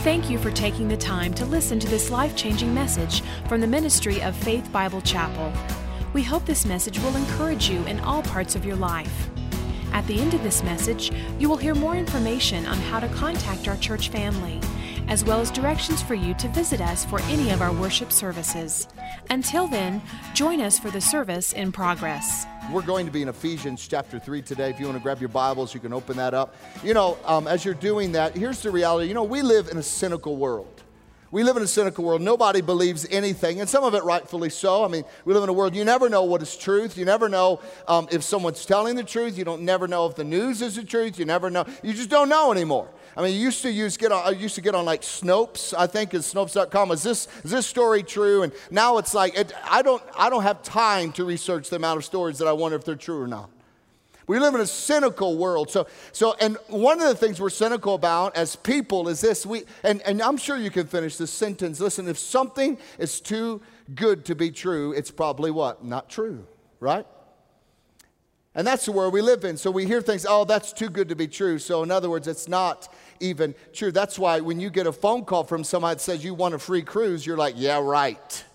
Thank you for taking the time to listen to this life-changing message from the ministry of Faith Bible Chapel. We hope this message will encourage you in all parts of your life. At the end of this message, you will hear more information on how to contact our church family, as well as directions for you to visit us for any of our worship services. Until then, join us for the service in progress. We're going to be in Ephesians chapter 3 today. If you want to grab your Bibles, you can open that up. As you're doing that, here's the reality. We live in a cynical world. We live in a cynical world. Nobody believes anything, and some of it rightfully so. We live in a world, you never know what is truth. You never know if someone's telling the truth. You don't never know if the news is the truth. You never know. You just don't know anymore. I used to get on like Snopes, I think is Snopes.com. Is this story true? And now it's like, I don't have time to research the amount of stories that I wonder if they're true or not. We live in a cynical world. And one of the things we're cynical about as people is this. And I'm sure you can finish this sentence. Listen, if something is too good to be true, it's probably what? Not true, right? And that's the world we live in. So we hear things, oh, that's too good to be true. So in other words, it's not even true. That's why when you get a phone call from somebody that says you want a free cruise, you're like, yeah, right.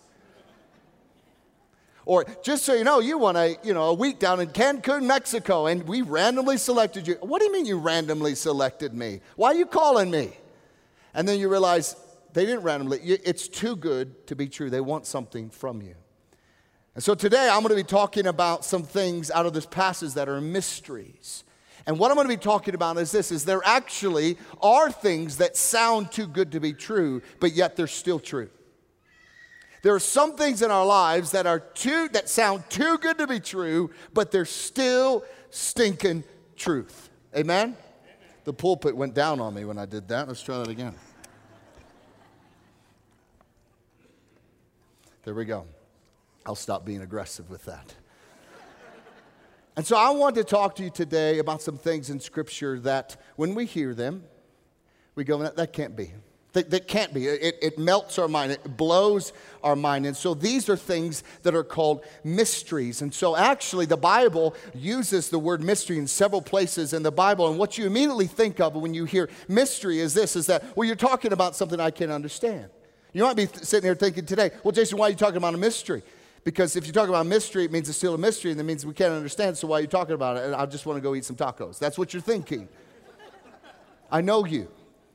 Or just so you know, you want a week down in Cancun, Mexico, and we randomly selected you. What do you mean you randomly selected me? Why are you calling me? And then you realize they didn't randomly. It's too good to be true. They want something from you. And so today I'm going to be talking about some things out of this passage that are mysteries. And what I'm going to be talking about is this, is there actually are things that sound too good to be true, but yet they're still true. There are some things in our lives that sound too good to be true, but they're still stinking truth. Amen? The pulpit went down on me when I did that. Let's try that again. There we go. I'll stop being aggressive with that. And so I want to talk to you today about some things in Scripture that when we hear them, we go, that can't be. That can't be. It melts our mind. It blows our mind. And so these are things that are called mysteries. And so actually the Bible uses the word mystery in several places in the Bible. And what you immediately think of when you hear mystery is that, well, you're talking about something I can't understand. You might be sitting here thinking today, well, Jason, why are you talking about a mystery? Because if you talk about a mystery, it means it's still a mystery, and that means we can't understand, so why are you talking about it? And I just want to go eat some tacos. That's what you're thinking. I know you.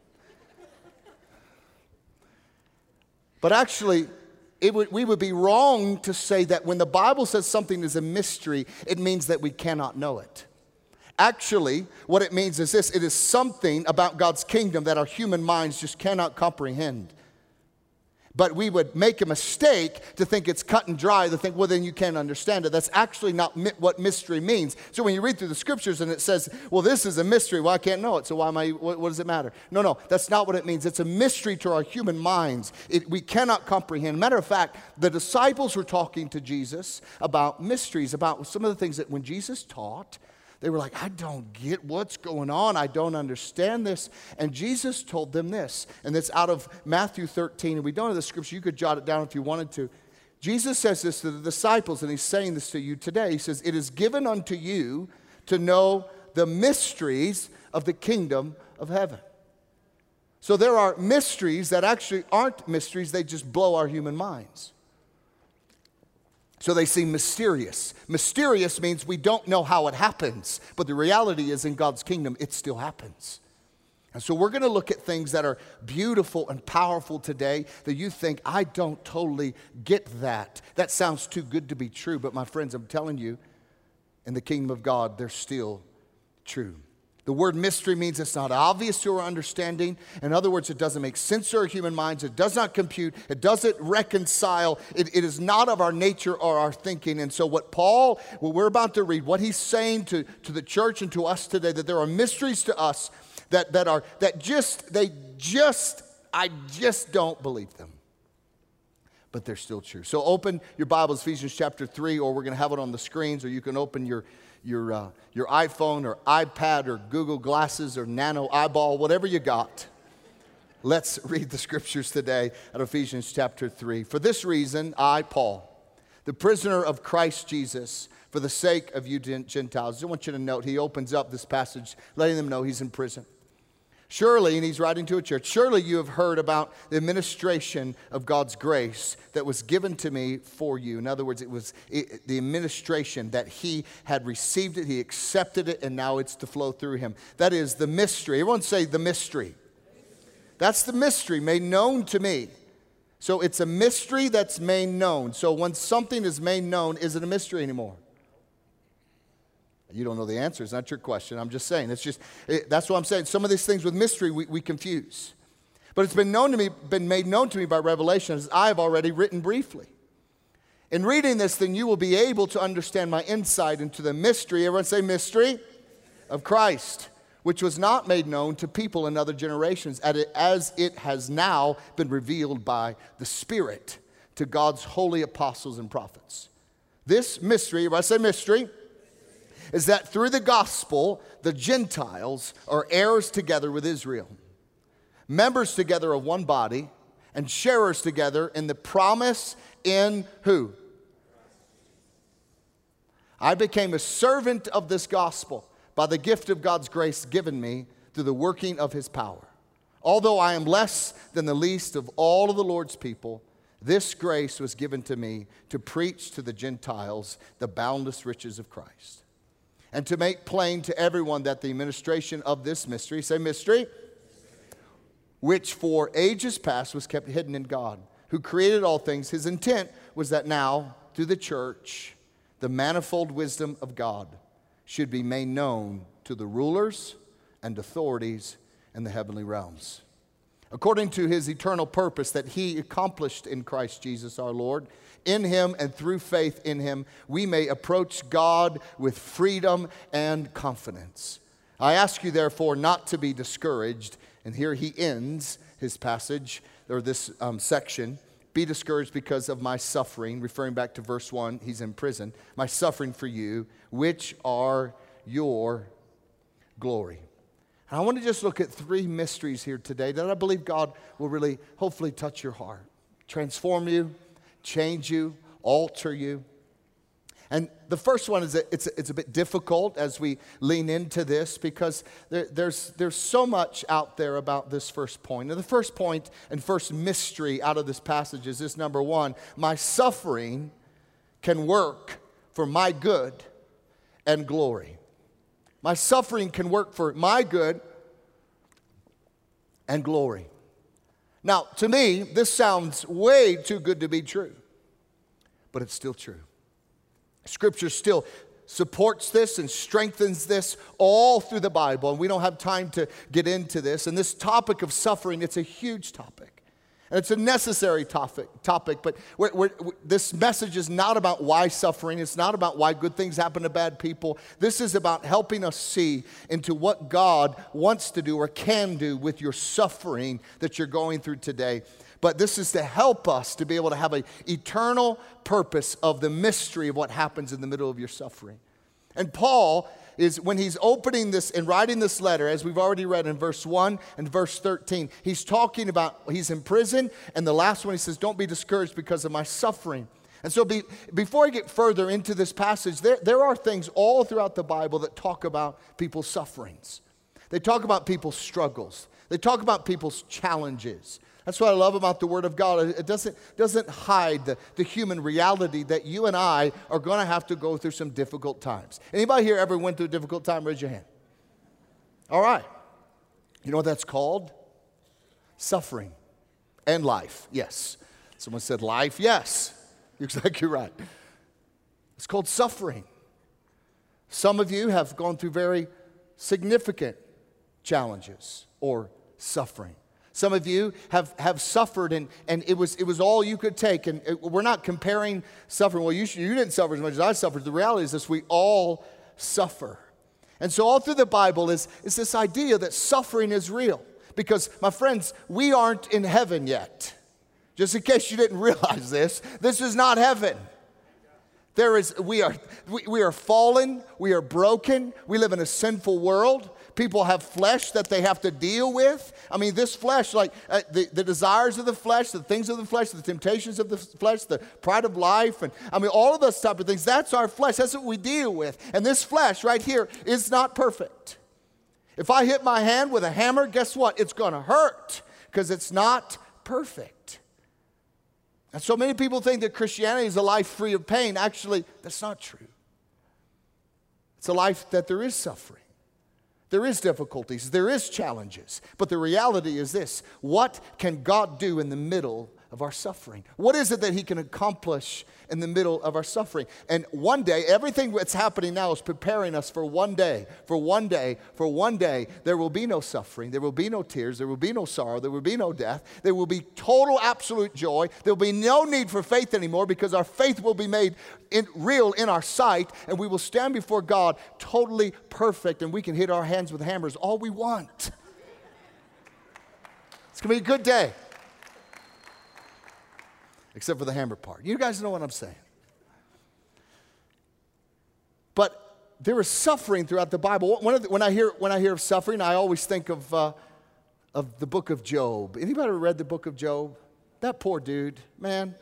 But actually, we would be wrong to say that when the Bible says something is a mystery, it means that we cannot know it. Actually, what it means is this. It is something about God's kingdom that our human minds just cannot comprehend. But we would make a mistake to think it's cut and dry, to think, well, then you can't understand it. That's actually not what mystery means. So when you read through the Scriptures and it says, well, this is a mystery, well, I can't know it, so what does it matter? No, that's not what it means. It's a mystery to our human minds. We cannot comprehend. Matter of fact, the disciples were talking to Jesus about mysteries, about some of the things that when Jesus taught, they were like, I don't get what's going on. I don't understand this. And Jesus told them this. And it's out of Matthew 13. And we don't have the scripture. You could jot it down if you wanted to. Jesus says this to the disciples, and he's saying this to you today. He says, it is given unto you to know the mysteries of the kingdom of heaven. So there are mysteries that actually aren't mysteries. They just blow our human minds. So they seem mysterious. Mysterious means we don't know how it happens. But the reality is in God's kingdom, it still happens. And so we're going to look at things that are beautiful and powerful today that you think, I don't totally get that. That sounds too good to be true. But my friends, I'm telling you, in the kingdom of God, they're still true. The word mystery means it's not obvious to our understanding. In other words, it doesn't make sense to our human minds. It does not compute. It doesn't reconcile. It is not of our nature or our thinking. And so what we're about to read, what he's saying to the church and to us today, that there are mysteries to us I just don't believe them. But they're still true. So open your Bibles, Ephesians chapter 3, or we're going to have it on the screens, or you can open your iPhone or iPad or Google Glasses or Nano Eyeball, whatever you got. Let's read the scriptures today at Ephesians chapter 3. For this reason, I, Paul, the prisoner of Christ Jesus, for the sake of you Gentiles. I want you to note, he opens up this passage letting them know he's in prison. Surely, and he's writing to a church, surely you have heard about the administration of God's grace that was given to me for you. In other words, it was the administration that he had received it, he accepted it, and now it's to flow through him. That is the mystery. Everyone say the mystery. That's the mystery made known to me. So it's a mystery that's made known. So when something is made known, is it a mystery anymore? You don't know the answer. It's not your question. I'm just saying. That's what I'm saying. Some of these things with mystery we confuse. But it's been made known to me by revelation, as I have already written briefly. In reading this, then you will be able to understand my insight into the mystery. Everyone say mystery of Christ, which was not made known to people in other generations, as it has now been revealed by the Spirit to God's holy apostles and prophets. This mystery, everybody say mystery, is that through the gospel, the Gentiles are heirs together with Israel, members together of one body, and sharers together in the promise in who? I became a servant of this gospel by the gift of God's grace given me through the working of his power. Although I am less than the least of all of the Lord's people, this grace was given to me to preach to the Gentiles the boundless riches of Christ, and to make plain to everyone that the administration of this mystery, say mystery, which for ages past was kept hidden in God, who created all things. His intent was that now, through the church, the manifold wisdom of God should be made known to the rulers and authorities in the heavenly realms. According to his eternal purpose that he accomplished in Christ Jesus our Lord, in him and through faith in him, we may approach God with freedom and confidence. I ask you, therefore, not to be discouraged. And here he ends his passage, or this section. Be discouraged because of my suffering, referring back to verse 1, he's in prison. My suffering for you, which are your glory. And I want to just look at 3 mysteries here today that I believe God will really, hopefully, touch your heart, transform you, change you, alter you. And the first one is that it's a bit difficult as we lean into this, because there's so much out there about this first point. And the first point and first mystery out of this passage is this: number 1, my suffering can work for my good and glory. My suffering can work for my good and glory. Now, to me, this sounds way too good to be true, but it's still true. Scripture still supports this and strengthens this all through the Bible, and we don't have time to get into this. And this topic of suffering, it's a huge topic, and it's a necessary topic. But this message is not about why suffering. It's not about why good things happen to bad people. This is about helping us see into what God wants to do or can do with your suffering that you're going through today. But this is to help us to be able to have an eternal purpose of the mystery of what happens in the middle of your suffering. And Paul is, when he's opening this and writing this letter, as we've already read in verse 1 and verse 13, he's talking about he's in prison, and the last one he says, don't be discouraged because of my suffering. And so before I get further into this passage, there are things all throughout the Bible that talk about people's sufferings. They talk about people's struggles. They talk about people's challenges. That's what I love about the Word of God. It doesn't hide the human reality that you and I are going to have to go through some difficult times. Anybody here ever went through a difficult time? Raise your hand. All right. You know what that's called? Suffering. And life. Yes. Someone said life. Yes. You're exactly right. It's called suffering. Some of you have gone through very significant challenges or suffering. Some of you have suffered, and it was all you could take. And we're not comparing suffering. Well, you didn't suffer as much as I suffered. The reality is this: we all suffer. And so all through the Bible is this idea that suffering is real. Because, my friends, we aren't in heaven yet. Just in case you didn't realize this is not heaven. We are fallen, we are broken, we live in a sinful world. People have flesh that they have to deal with. I mean, this flesh, like the desires of the flesh, the things of the flesh, the temptations of the flesh, the pride of life, and I mean, all of those type of things, that's our flesh. That's what we deal with. And this flesh right here is not perfect. If I hit my hand with a hammer, guess what? It's going to hurt because it's not perfect. And so many people think that Christianity is a life free of pain. Actually, that's not true. It's a life that there is suffering. There is difficulties. There is challenges. But the reality is this: what can God do in the middle of our suffering? What is it that He can accomplish in the middle of our suffering? And one day, everything that's happening now is preparing us for one day. For one day, there will be no suffering. There will be no tears. There will be no sorrow. There will be no death. There will be total, absolute joy. There will be no need for faith anymore because our faith will be made real in our sight, and we will stand before God totally perfect, and we can hit our hands with hammers all we want. It's going to be a good day. Except for the hammer part. You guys know what I'm saying. But there is suffering throughout the Bible. When I hear of suffering, I always think of the book of Job. Anybody ever read the book of Job? That poor dude, man.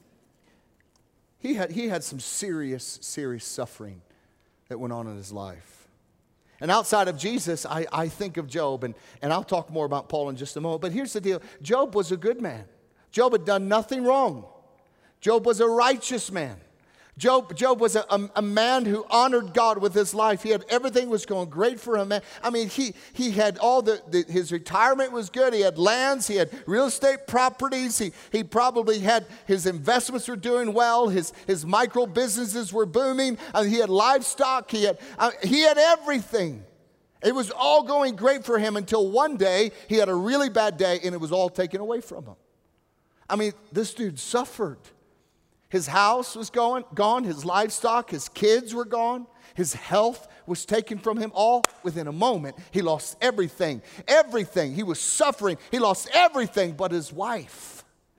He had some serious suffering that went on in his life. And outside of Jesus, I think of Job, and I'll talk more about Paul in just a moment. But here's the deal. Job was a good man. Job had done nothing wrong. Job was a righteous man. Job was a man who honored God with his life. He had everything was going great for him. I mean, he had all his retirement was good. He had lands. He had real estate properties. He probably had his investments were doing well. His micro businesses were booming. He had livestock. He had everything. It was all going great for him until one day he had a really bad day and it was all taken away from him. I mean, this dude suffered. His house was gone, his livestock, his kids were gone, his health was taken from him all within a moment. He lost everything. Everything. He was suffering. He lost everything but his wife.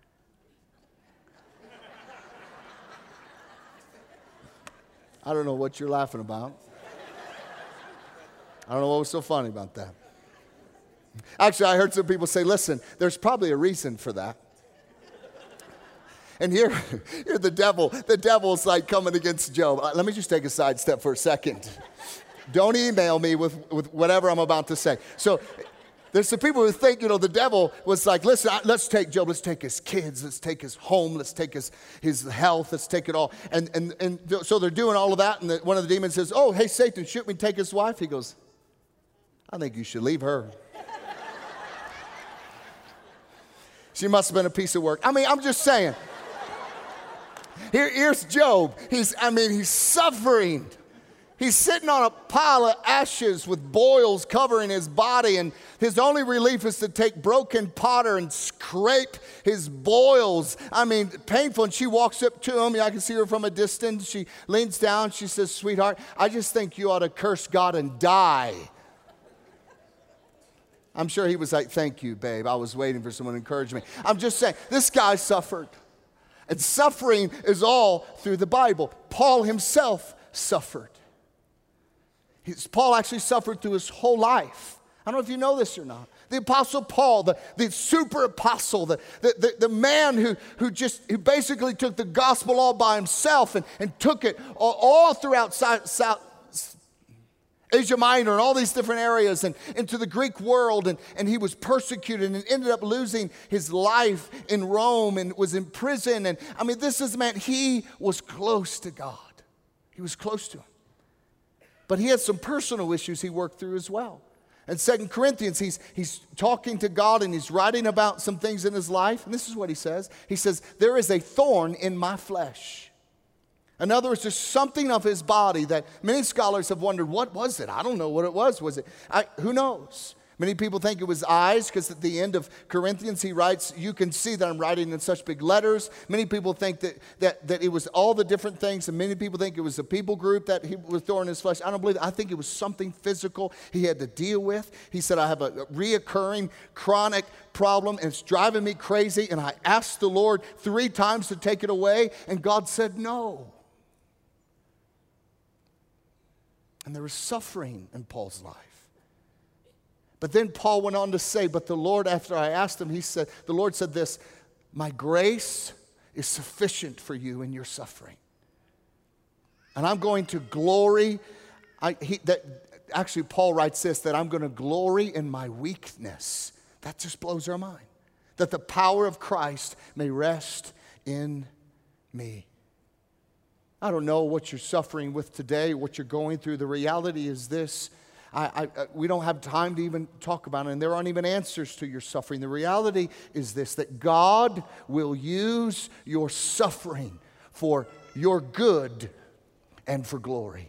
I don't know what you're laughing about. I don't know what was so funny about that. Actually, I heard some people say, listen, there's probably a reason for that. And here the devil's like coming against Job. Let me just take a side step for a second. Don't email me with whatever I'm about to say. So there's some people who think, the devil was like, listen, let's take Job, let's take his kids, let's take his home, let's take his health, let's take it all. And so they're doing all of that, and one of the demons says, oh, hey, Satan, shoot me, take his wife. He goes, I think you should leave her. She must have been a piece of work. I mean, I'm just saying. Here's Job. He's suffering. He's sitting on a pile of ashes with boils covering his body, and his only relief is to take broken powder and scrape his boils. I mean, painful. And she walks up to him. I can see her from a distance. She leans down. She says, sweetheart, I just think you ought to curse God and die. I'm sure he was like, thank you, babe. I was waiting for someone to encourage me. I'm just saying, this guy suffered. And suffering is all through the Bible. Paul himself suffered. Paul actually suffered through his whole life. I don't know if you know this or not. The Apostle Paul, the super apostle, the man who basically took the gospel all by himself and took it all throughout Asia Minor and all these different areas and into the Greek world, and he was persecuted and ended up losing his life in Rome and was in prison. And I mean, this is a man, he was close to God. He was close to him. But he had some personal issues he worked through as well. In 2 Corinthians, he's talking to God and he's writing about some things in his life. And this is what he says. He says, there is a thorn in my flesh. In other words, there's something of his body that many scholars have wondered, what was it? I don't know what it was. Who knows? Many people think it was eyes, because at the end of Corinthians he writes, you can see that I'm writing in such big letters. Many people think that it was all the different things, and many people think it was a people group that he was throwing in his flesh. I don't believe it. I think it was something physical he had to deal with. He said, I have a reoccurring chronic problem, and it's driving me crazy, and I asked the Lord 3 times to take it away, and God said no. And there was suffering in Paul's life. But then Paul went on to say, but the Lord, after I asked him, the Lord said this, my grace is sufficient for you in your suffering. And I'm going to glory. actually Paul writes this, that I'm going to glory in my weakness. That just blows our mind. That the power of Christ may rest in me. I don't know what you're suffering with today, what you're going through. The reality is this. We don't have time to even talk about it, and there aren't even answers to your suffering. The reality is this, that God will use your suffering for your good and for glory.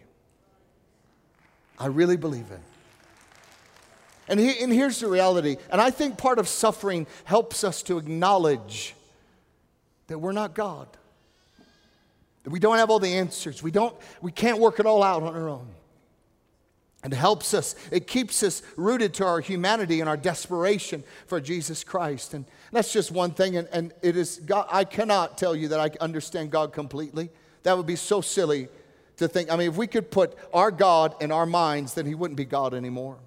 I really believe it. And here's the reality, and I think part of suffering helps us to acknowledge that we're not God. That we don't have all the answers. We can't work it all out on our own. And it helps us, it keeps us rooted to our humanity and our desperation for Jesus Christ. And that's just one thing, and it is God. I cannot tell you that I understand God completely. That would be so silly to think. I mean, if we could put our God in our minds, then He wouldn't be God anymore.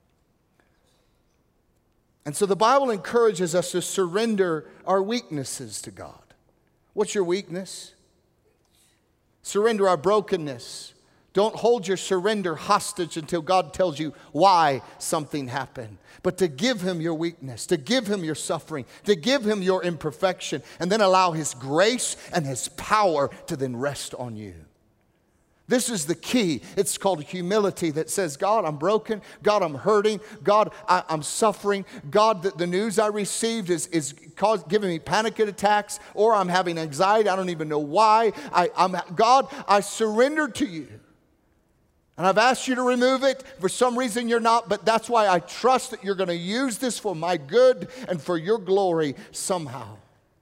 And so the Bible encourages us to surrender our weaknesses to God. What's your weakness? Surrender our brokenness. Don't hold your surrender hostage until God tells you why something happened. But to give Him your weakness, to give Him your suffering, to give Him your imperfection, and then allow His grace and His power to then rest on you. This is the key. It's called humility that says, God, I'm broken. God, I'm hurting. God, I'm suffering. God, the news I received is giving me panic attacks, or I'm having anxiety. I don't even know why. God, I surrender to you. And I've asked you to remove it. For some reason you're not, but that's why I trust that you're going to use this for my good and for your glory somehow.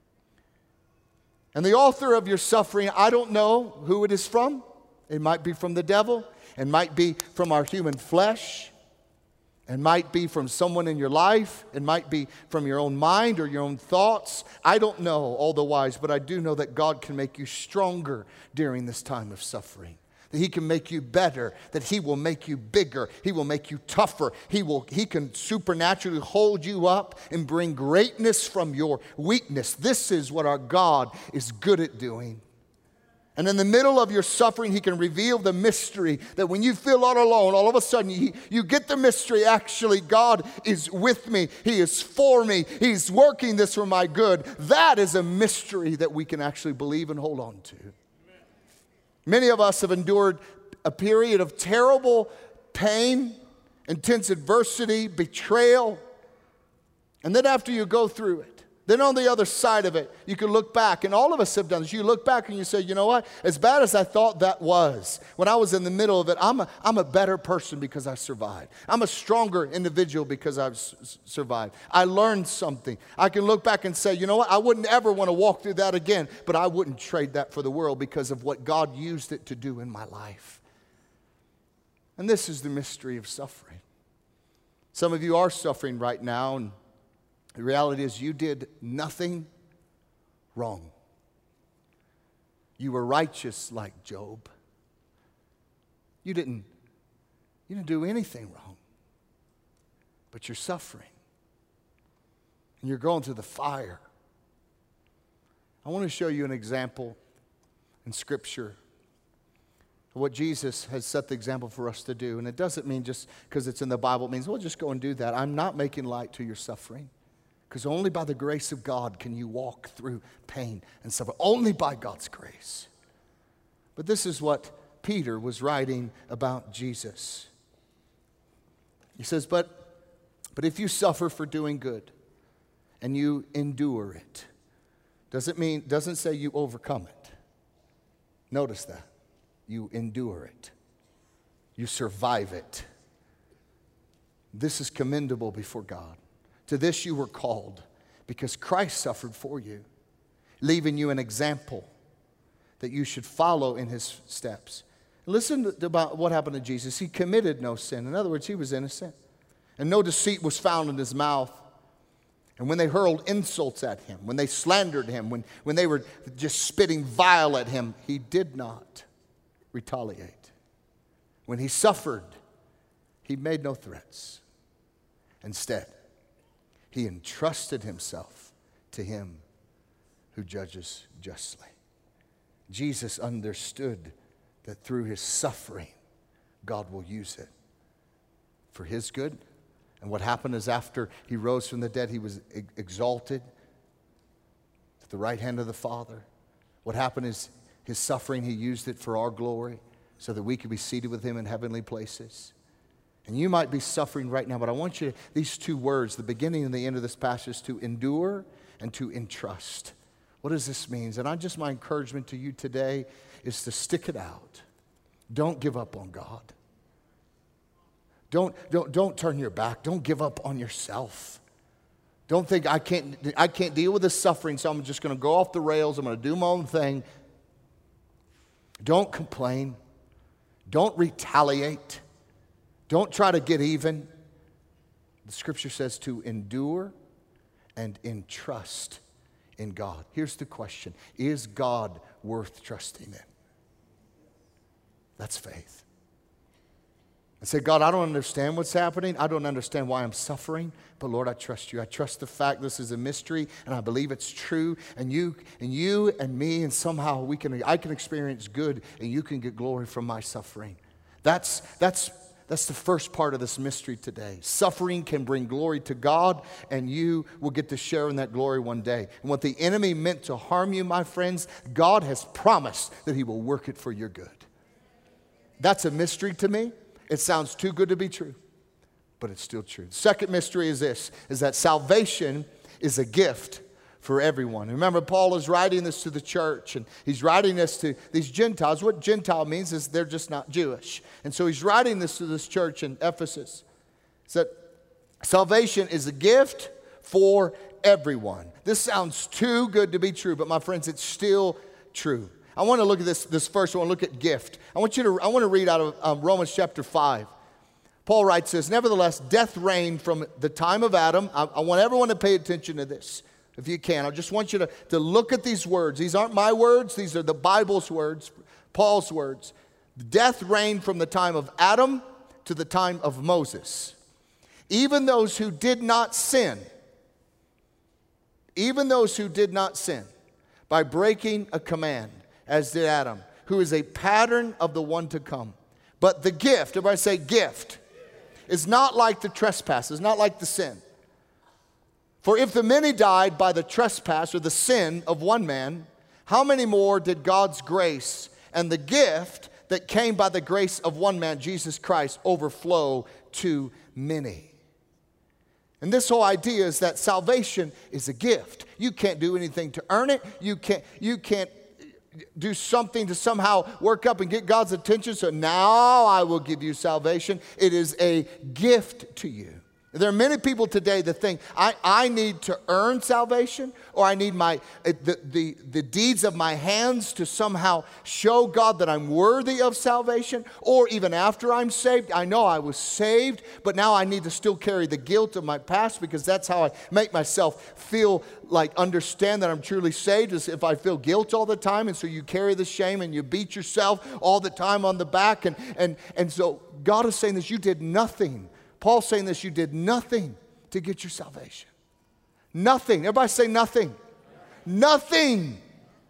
And the author of your suffering, I don't know who it is from. It might be from the devil. It might be from our human flesh. It might be from someone in your life. It might be from your own mind or your own thoughts. I don't know all the whys, but I do know that God can make you stronger during this time of suffering. That He can make you better, that He will make you bigger, He will make you tougher. He can supernaturally hold you up and bring greatness from your weakness. This is what our God is good at doing. And in the middle of your suffering, He can reveal the mystery that when you feel all alone, all of a sudden you get the mystery. Actually, God is with me. He is for me. He's working this for my good. That is a mystery that we can actually believe and hold on to. Many of us have endured a period of terrible pain, intense adversity, betrayal. And then after you go through it, then on the other side of it, you can look back, and all of us have done this. You look back and you say, you know what? As bad as I thought that was, when I was in the middle of it, I'm a better person because I survived. I'm a stronger individual because I've survived. I learned something. I can look back and say, you know what? I wouldn't ever want to walk through that again, but I wouldn't trade that for the world because of what God used it to do in my life. And this is the mystery of suffering. Some of you are suffering right now, and the reality is you did nothing wrong. You were righteous like Job. You didn't do anything wrong. But you're suffering. And you're going through the fire. I want to show you an example in Scripture of what Jesus has set the example for us to do. And it doesn't mean just because it's in the Bible, it means, well, just go and do that. I'm not making light to your suffering. Because only by the grace of God can you walk through pain and suffer. Only by God's grace. But this is what Peter was writing about Jesus. He says, but if you suffer for doing good and you endure it, doesn't say you overcome it. Notice that. You endure it. You survive it. This is commendable before God. To this you were called, because Christ suffered for you, leaving you an example that you should follow in His steps. Listen about what happened to Jesus. He committed no sin. In other words, He was innocent. And no deceit was found in His mouth. And when they hurled insults at Him, when they slandered Him, when they were just spitting vile at Him, He did not retaliate. When He suffered, He made no threats. Instead, He entrusted Himself to Him who judges justly. Jesus understood that through His suffering, God will use it for his good. And what happened is after he rose from the dead, he was exalted at the right hand of the Father. What happened is his suffering, he used it for our glory so that we could be seated with him in heavenly places. And you might be suffering right now, but I want you, these two words, the beginning and the end of this passage, to endure and to entrust. What does this mean? And my encouragement to you today is to stick it out. Don't give up on God. Don't turn your back. Don't give up on yourself. Don't think I can't deal with this suffering, so I'm just going to go off the rails. I'm going to do my own thing. Don't complain. Don't retaliate. Don't try to get even. The scripture says to endure and entrust in God. Here's the question. Is God worth trusting in? That's faith. I say, God, I don't understand what's happening. I don't understand why I'm suffering. But Lord, I trust you. I trust the fact this is a mystery, and I believe it's true. And you and me, and somehow I can experience good, and you can get glory from my suffering. That's the first part of this mystery today. Suffering can bring glory to God, and you will get to share in that glory one day. And what the enemy meant to harm you, my friends, God has promised that he will work it for your good. That's a mystery to me. It sounds too good to be true, but it's still true. The second mystery is this, is that salvation is a gift for everyone. Remember, Paul is writing this to the church, and he's writing this to these Gentiles. What Gentile means is they're just not Jewish. And so he's writing this to this church in Ephesus. It's that salvation is a gift for everyone. This sounds too good to be true, but my friends, it's still true. I want to look at this first. I want to look at gift. I want to read out of Romans chapter 5. Paul writes this, nevertheless, death reigned from the time of Adam. I want everyone to pay attention to this, if you can. I just want you to look at these words. These aren't my words. These are the Bible's words, Paul's words. Death reigned from the time of Adam to the time of Moses. Even those who did not sin, by breaking a command, as did Adam, who is a pattern of the one to come. But the gift, everybody say gift, is not like the trespass, is not like the sin. For if the many died by the trespass or the sin of one man, how many more did God's grace and the gift that came by the grace of one man, Jesus Christ, overflow to many? And this whole idea is that salvation is a gift. You can't do anything to earn it. You can't do something to somehow work up and get God's attention, so now I will give you salvation. It is a gift to you. There are many people today that think, I need to earn salvation, or I need the deeds of my hands to somehow show God that I'm worthy of salvation, or even after I'm saved, I know I was saved, but now I need to still carry the guilt of my past, because that's how I make myself feel like understand that I'm truly saved, is if I feel guilt all the time. And so you carry the shame and you beat yourself all the time on the back. And so God is saying this, you did nothing. Paul's saying this, you did nothing to get your salvation. Nothing. Everybody say nothing. Nothing.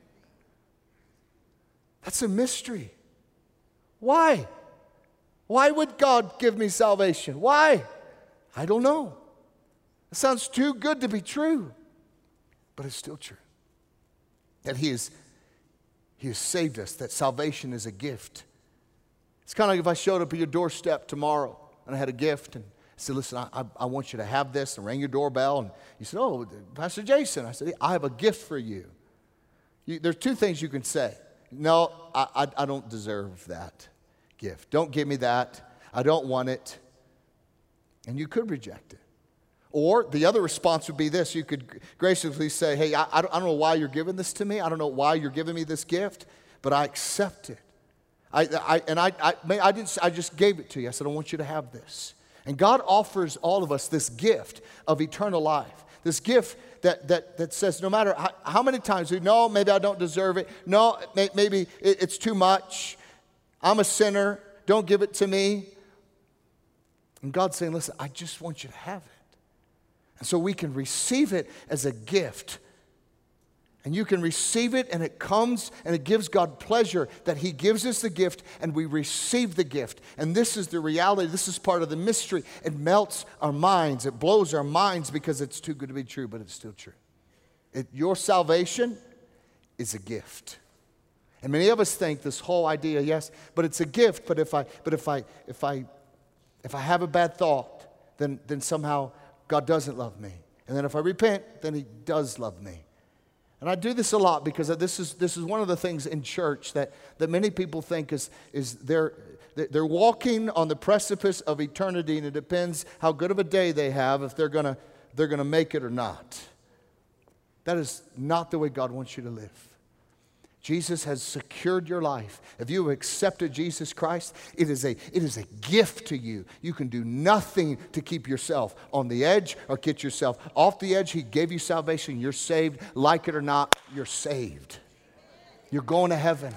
That's a mystery. Why? Why would God give me salvation? Why? I don't know. It sounds too good to be true, but it's still true. That He has saved us, that salvation is a gift. It's kind of like if I showed up at your doorstep tomorrow and I had a gift and said, listen, I want you to have this, and rang your doorbell, and you said, oh, Pastor Jason. I said, I have a gift for you. There's two things you can say. No, I don't deserve that gift. Don't give me that. I don't want it. And you could reject it. Or the other response would be this. You could graciously say, hey, I don't know why you're giving this to me. I don't know why you're giving me this gift, but I accept it. I just gave it to you. I said, I want you to have this. And God offers all of us this gift of eternal life. This gift that says no matter how many times we know, maybe I don't deserve it. No, maybe it's too much. I'm a sinner. Don't give it to me. And God's saying, listen, I just want you to have it. And so we can receive it as a gift. And you can receive it, and it comes, and it gives God pleasure that He gives us the gift, and we receive the gift. And this is the reality. This is part of the mystery. It melts our minds. It blows our minds because it's too good to be true, but it's still true. Your salvation is a gift. And many of us think this whole idea, yes, but it's a gift. But if I have a bad thought, then somehow God doesn't love me. And then if I repent, then He does love me. And I do this a lot because this is one of the things in church that many people think is they're walking on the precipice of eternity, and it depends how good of a day they have if they're gonna make it or not. That is not the way God wants you to live. Jesus has secured your life. If you have accepted Jesus Christ, it is a gift to you. You can do nothing to keep yourself on the edge or get yourself off the edge. He gave you salvation. You're saved. Like it or not, you're saved. You're going to heaven.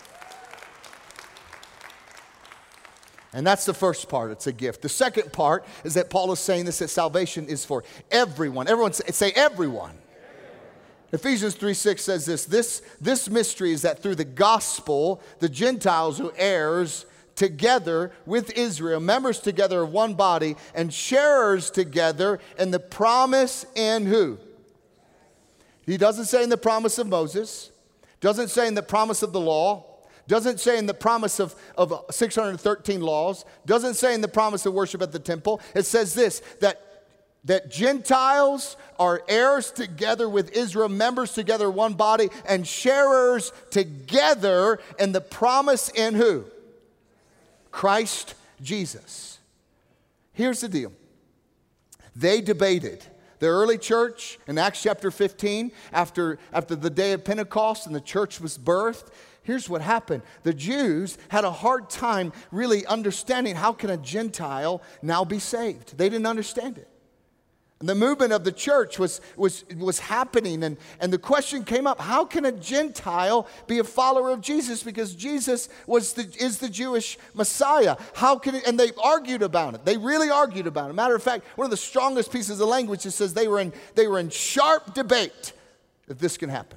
And that's the first part. It's a gift. The second part is that Paul is saying this, that salvation is for everyone. Everyone say everyone. Ephesians 3:6 says this mystery is that through the gospel, the Gentiles are heirs together with Israel, members together of one body, and sharers together in the promise in who? He doesn't say in the promise of Moses, doesn't say in the promise of the law, doesn't say in the promise of 613 laws, doesn't say in the promise of worship at the temple. It says this, that Gentiles are heirs together with Israel, members together, one body, and sharers together in the promise in who? Christ Jesus. Here's the deal. They debated. The early church in Acts chapter 15, after the day of Pentecost and the church was birthed, here's what happened. The Jews had a hard time really understanding how can a Gentile now be saved. They didn't understand it. And the movement of the church was happening, and the question came up, how can a Gentile be a follower of Jesus? Because Jesus is the Jewish Messiah. And they argued about it. They really argued about it. Matter of fact, one of the strongest pieces of language, it says they were in sharp debate if this can happen.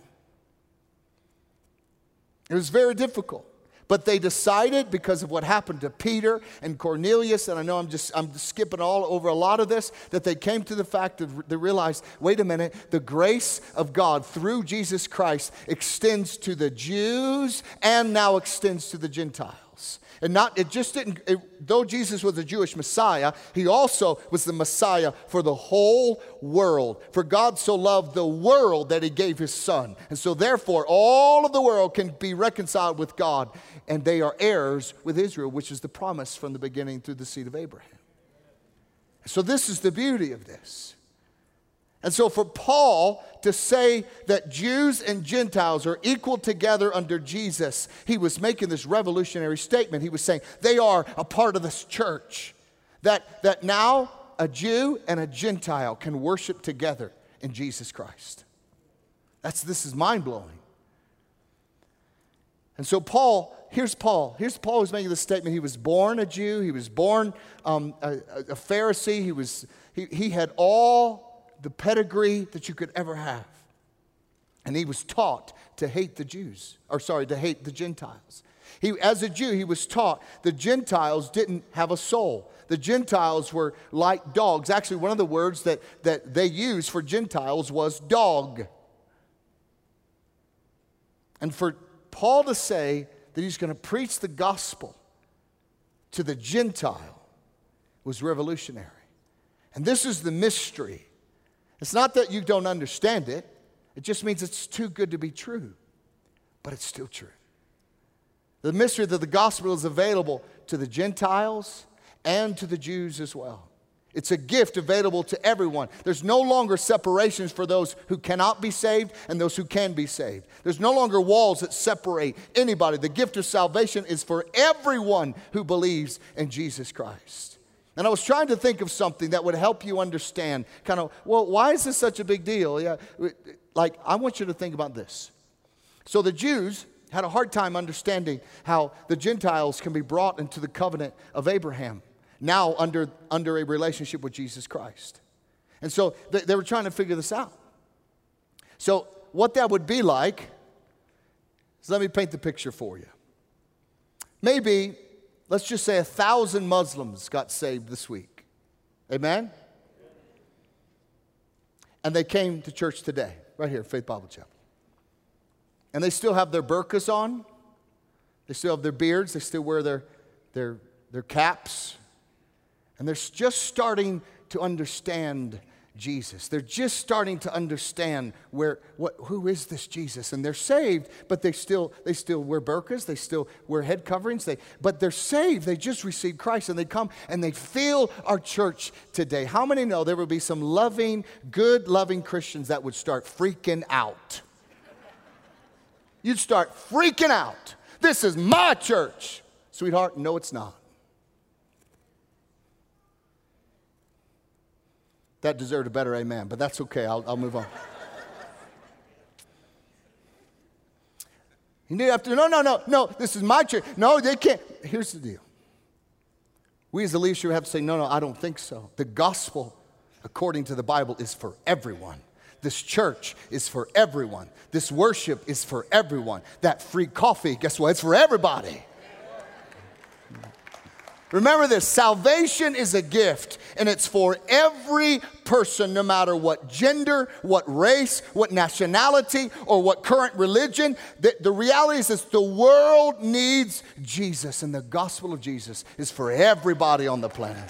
It was very difficult. But they decided, because of what happened to Peter and Cornelius, and I know I'm just skipping all over a lot of this, that they came to the fact that they realized, wait a minute, the grace of God through Jesus Christ extends to the Jews and now extends to the Gentiles. And though Jesus was a Jewish Messiah, He also was the Messiah for the whole world. For God so loved the world that He gave His Son. And so therefore, all of the world can be reconciled with God. And they are heirs with Israel, which is the promise from the beginning through the seed of Abraham. So this is the beauty of this. And so for Paul to say that Jews and Gentiles are equal together under Jesus, he was making this revolutionary statement. He was saying they are a part of this church. That now a Jew and a Gentile can worship together in Jesus Christ. This is mind-blowing. And so here's Paul who's making this statement. He was born a Jew. He was born a Pharisee. He had all the pedigree that you could ever have. And he was taught to hate to hate the Gentiles. As a Jew, he was taught the Gentiles didn't have a soul. The Gentiles were like dogs. Actually, one of the words that they used for Gentiles was dog. And for Paul to say that he's going to preach the gospel to the Gentile was revolutionary. And this is the mystery. It's not that you don't understand it. It just means it's too good to be true. But it's still true. The mystery that the gospel is available to the Gentiles and to the Jews as well. It's a gift available to everyone. There's no longer separations for those who cannot be saved and those who can be saved. There's no longer walls that separate anybody. The gift of salvation is for everyone who believes in Jesus Christ. And I was trying to think of something that would help you understand why is this such a big deal? Yeah, I want you to think about this. So the Jews had a hard time understanding how the Gentiles can be brought into the covenant of Abraham, now under a relationship with Jesus Christ. And so they were trying to figure this out. So what that would be like is, let me paint the picture for you. Maybe, let's just say 1,000 Muslims got saved this week. Amen? And they came to church today, right here, Faith Bible Chapel. And they still have their burqas on. They still have their beards. They still wear their caps. And they're just starting to understand Jesus. They're just starting to understand who is this Jesus? And they're saved, but they still wear burqas, they still wear head coverings, but they're saved. They just received Christ, and they come and they feel our church today. How many know there will be some loving, good, loving Christians that would start freaking out? You'd start freaking out. This is my church. Sweetheart, no, it's not. That deserved a better amen, but that's okay. I'll move on. You need to no, this is my church. No, they can't. Here's the deal. We as the leadership have to say, no, I don't think so. The gospel, according to the Bible, is for everyone. This church is for everyone. This worship is for everyone. That free coffee, guess what? It's for everybody. Remember this, salvation is a gift, and it's for every person, no matter what gender, what race, what nationality, or what current religion. The reality is this, the world needs Jesus, and the gospel of Jesus is for everybody on the planet.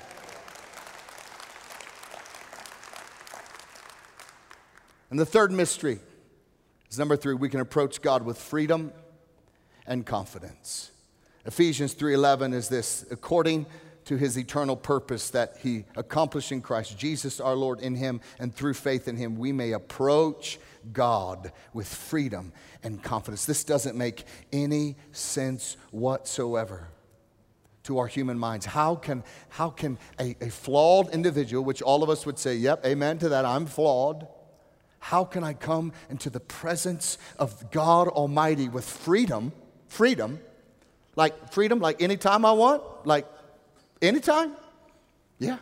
And the third mystery is number 3, we can approach God with freedom and confidence. Ephesians 3:11 is this, according to his eternal purpose that he accomplished in Christ Jesus our Lord, in him and through faith in him, we may approach God with freedom and confidence. This doesn't make any sense whatsoever to our human minds. How can a flawed individual, which all of us would say, yep, amen to that, I'm flawed. How can I come into the presence of God Almighty with freedom, like anytime I want, like anytime? Yeah.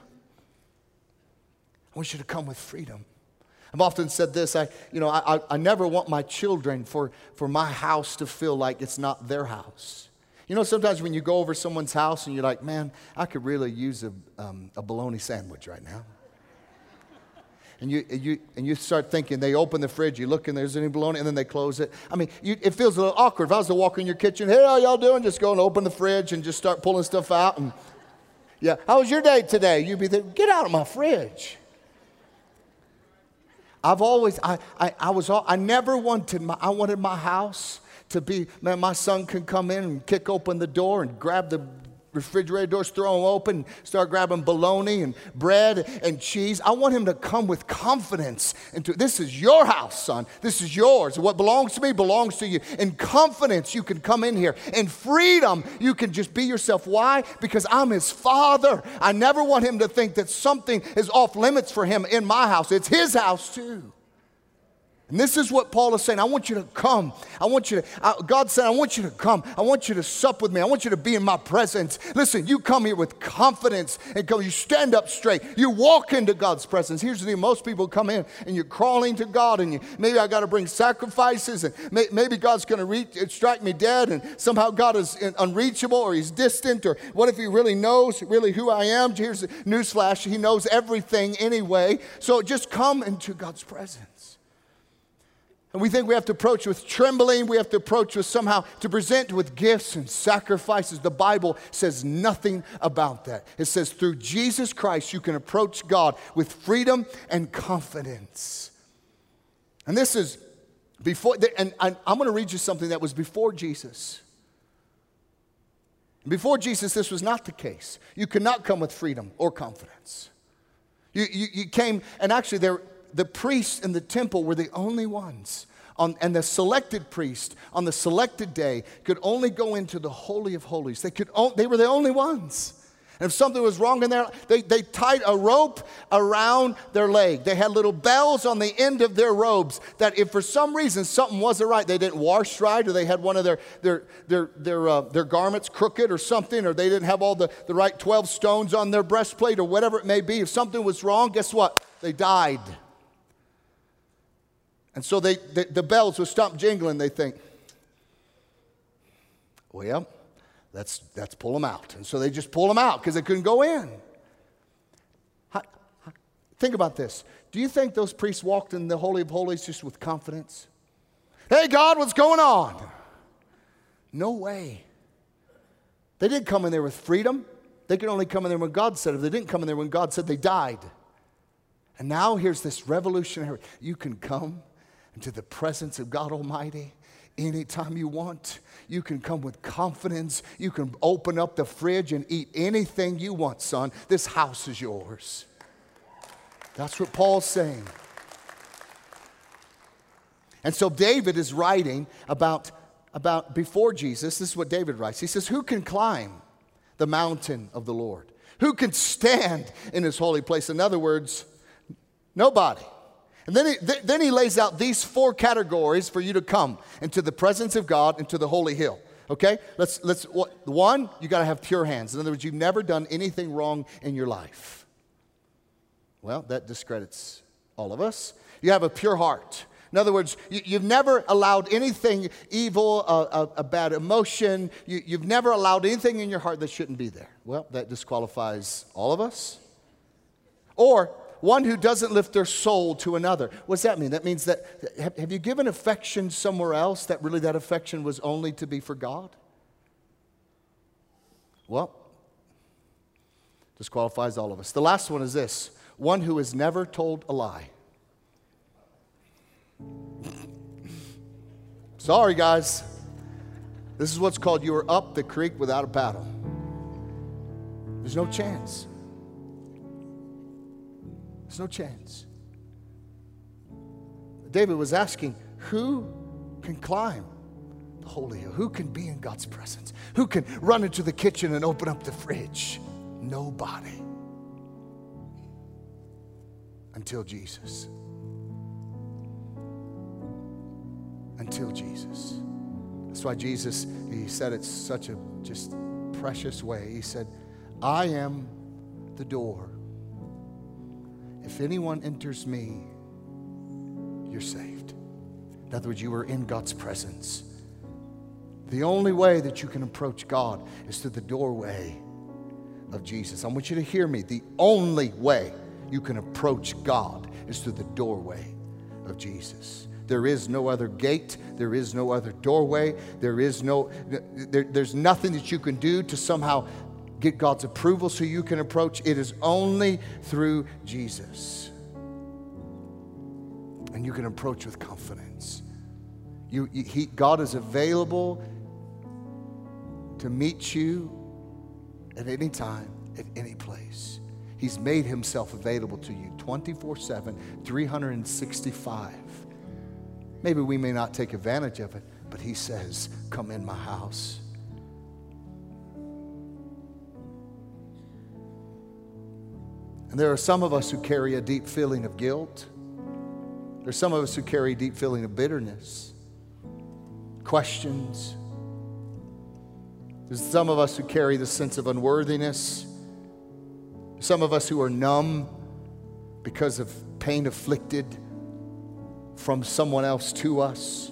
I want you to come with freedom. I've often said this, I never want my children for my house to feel like it's not their house. You know, sometimes when you go over someone's house and you're like, man, I could really use a bologna sandwich right now. And you start thinking, they open the fridge, you look and there's any bologna, and then they close it. I mean, it feels a little awkward. If I was to walk in your kitchen, hey, how y'all doing? Just go and open the fridge and just start pulling stuff out. And yeah, how was your day today? You'd be there, get out of my fridge. I wanted my house to be, man, my son can come in and kick open the door and grab the refrigerator doors, throw them open, start grabbing bologna and bread and cheese. I want him to come with confidence into, this is your house, son. This is yours. What belongs to me belongs to you. In confidence, you can come in here. In freedom, you can just be yourself. Why? Because I'm his father. I never want him to think that something is off limits for him in my house. It's his house too. And this is what Paul is saying. I want you to come. God said, I want you to come. I want you to sup with me. I want you to be in my presence. Listen, you come here with confidence and you stand up straight. You walk into God's presence. Here's the thing. Most people come in and you're crawling to God and maybe I got to bring sacrifices and maybe God's going to strike me dead and somehow God is unreachable or he's distant, or what if he really knows really who I am? Here's the newsflash. He knows everything anyway. So just come into God's presence. And we think we have to approach with trembling. We have to approach with somehow to present with gifts and sacrifices. The Bible says nothing about that. It says through Jesus Christ, you can approach God with freedom and confidence. And this is before, and I'm going to read you something that was before Jesus. Before Jesus, this was not the case. You could not come with freedom or confidence. You came, and actually the priests in the temple were the only ones, and the selected priest on the selected day could only go into the Holy of Holies. They were the only ones. And if something was wrong in there, they tied a rope around their leg. They had little bells on the end of their robes that if for some reason something wasn't right, they didn't wash right, or they had one of their garments crooked or something, or they didn't have all the right 12 stones on their breastplate or whatever it may be. If something was wrong, guess what? They died. And so the bells would stop jingling. They think, well, let's pull them out. And so they just pull them out because they couldn't go in. Think about this. Do you think those priests walked in the Holy of Holies just with confidence? Hey, God, what's going on? No way. They didn't come in there with freedom. They could only come in there when God said it. They didn't come in there when God said they died. And now here's this revolutionary. You can come into the presence of God Almighty anytime you want. You can come with confidence. You can open up the fridge and eat anything you want, son. This house is yours. That's what Paul's saying. And so David is writing about before Jesus. This is what David writes. He says, who can climb the mountain of the Lord? Who can stand in his holy place? In other words, nobody. And then he lays out these 4 categories for you to come into the presence of God, into the holy hill. Okay? One, you got to have pure hands. In other words, you've never done anything wrong in your life. Well, that discredits all of us. You have a pure heart. In other words, you've never allowed anything evil, a bad emotion. You've never allowed anything in your heart that shouldn't be there. Well, that disqualifies all of us. Or one who doesn't lift their soul to another. What does that mean? That means that, have you given affection somewhere else that really that affection was only to be for God? Well, disqualifies all of us. The last one is this. One who has never told a lie. Sorry, guys. This is what's called you are up the creek without a paddle. There's no chance. There's no chance. David was asking, who can climb the holy hill? Who can be in God's presence? Who can run into the kitchen and open up the fridge? Nobody. Until Jesus. Until Jesus. That's why Jesus, he said it such a just precious way. He said, I am the door. If anyone enters me, you're saved. In other words, you are in God's presence. The only way that you can approach God is through the doorway of Jesus. I want you to hear me. The only way you can approach God is through the doorway of Jesus. There is no other gate. There is no other doorway. There's nothing that you can do to somehow get God's approval so you can approach. It is only through Jesus. And you can approach with confidence. God is available to meet you at any time, at any place. He's made himself available to you 24/7, 365. Maybe we may not take advantage of it, but he says, come in my house. And there are some of us who carry a deep feeling of guilt. There's some of us who carry a deep feeling of bitterness, questions. There's some of us who carry the sense of unworthiness. Some of us who are numb because of pain inflicted from someone else to us.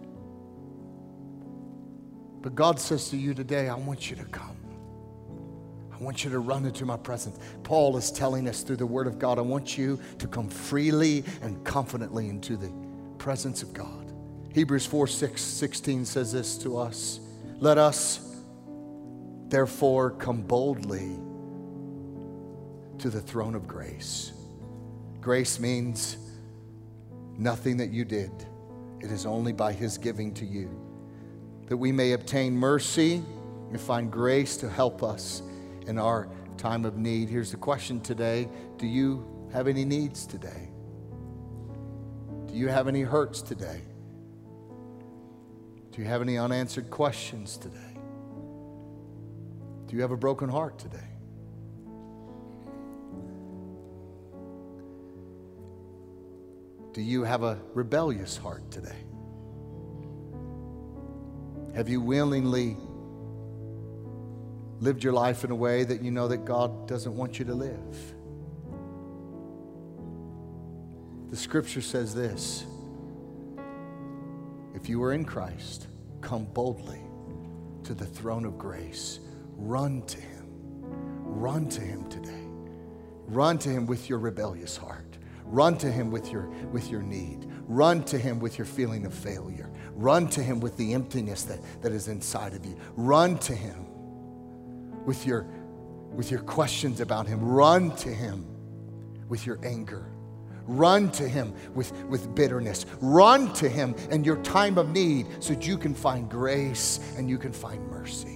But God says to you today, I want you to come. I want you to run into my presence. Paul is telling us through the Word of God, I want you to come freely and confidently into the presence of God. Hebrews 4:16 says this to us. Let us therefore come boldly to the throne of grace. Grace means nothing that you did. It is only by his giving to you, that we may obtain mercy and find grace to help us in our time of need. Here's the question today. Do you have any needs today? Do you have any hurts today? Do you have any unanswered questions today? Do you have a broken heart today? Do you have a rebellious heart today? Have you willingly lived your life in a way that you know that God doesn't want you to live? The scripture says this, if you are in Christ, come boldly to the throne of grace. Run to Him. Run to Him today. Run to Him with your rebellious heart. Run to Him with your need. Run to Him with your feeling of failure. Run to Him with the emptiness that is inside of you. Run to Him with your questions about Him. Run to Him with your anger. Run to Him with bitterness. Run to Him in your time of need so that you can find grace and you can find mercy.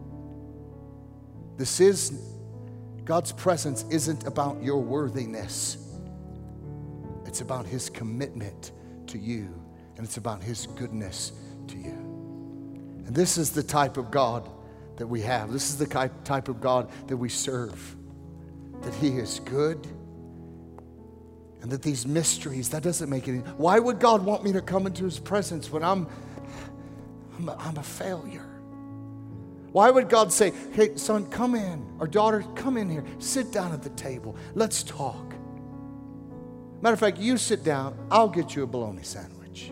God's presence isn't about your worthiness. It's about His commitment to you, and it's about His goodness to you. And this is the type of God that we have. This is the type of God that we serve. That He is good, and that these mysteries, that doesn't make any. Why would God want me to come into His presence when I'm a failure? Why would God say, hey, son, come in, or daughter, come in here, sit down at the table, let's talk. Matter of fact, you sit down, I'll get you a bologna sandwich.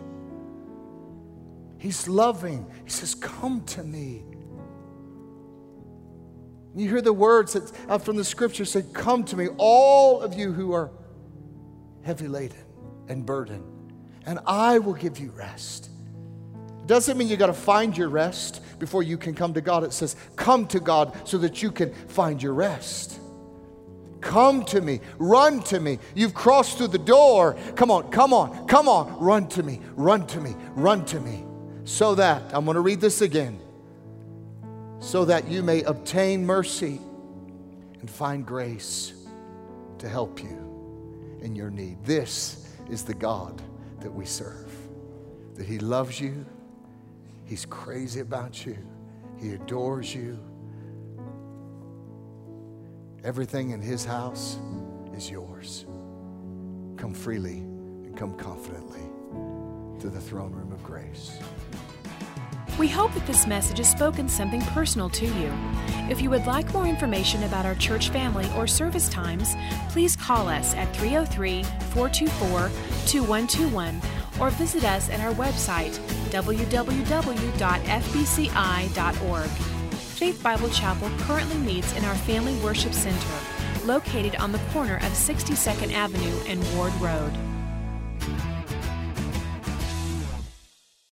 He's loving. He says, come to me. You hear the words that from the scripture say, come to me, all of you who are heavy laden and burdened, and I will give you rest. It doesn't mean you got to find your rest before you can come to God. It says, come to God so that you can find your rest. Come to me, run to me. You've crossed through the door. Come on, come on, come on. Run to me, run to me, run to me. So that, I'm going to read this again, so that you may obtain mercy and find grace to help you in your need. This is the God that we serve. That He loves you. He's crazy about you. He adores you. Everything in His house is yours. Come freely and come confidently to the throne room of grace. We hope that this message has spoken something personal to you. If you would like more information about our church family or service times, please call us at 303-424-2121 or visit us at our website, www.fbci.org. Faith Bible Chapel currently meets in our Family Worship Center, located on the corner of 62nd Avenue and Ward Road.